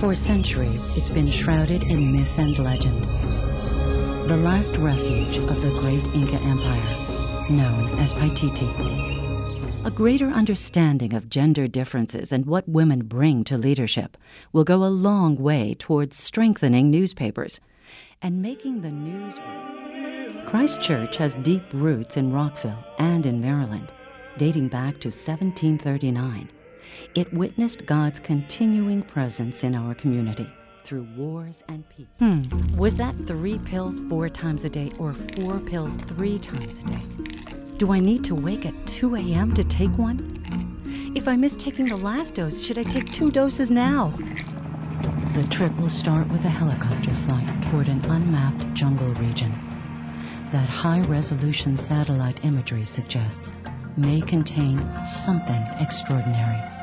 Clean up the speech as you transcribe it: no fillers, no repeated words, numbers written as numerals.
For centuries, it's been shrouded in myth and legend. The last refuge of the great Inca Empire, known as Paititi. A greater understanding of gender differences and what women bring to leadership will go a long way towards strengthening newspapers and making the newsroom. Christ Church has deep roots in Rockville and in Maryland, dating back to 1739. It witnessed God's continuing presence in our community through wars and peace. Was that 3 pills 4 times a day or 4 pills 3 times a day? Do I need to wake at 2 a.m. to take one? If I miss taking the last dose, should I take 2 doses now? The trip will start with a helicopter flight toward an unmapped jungle region that high-resolution satellite imagery suggests may contain something extraordinary.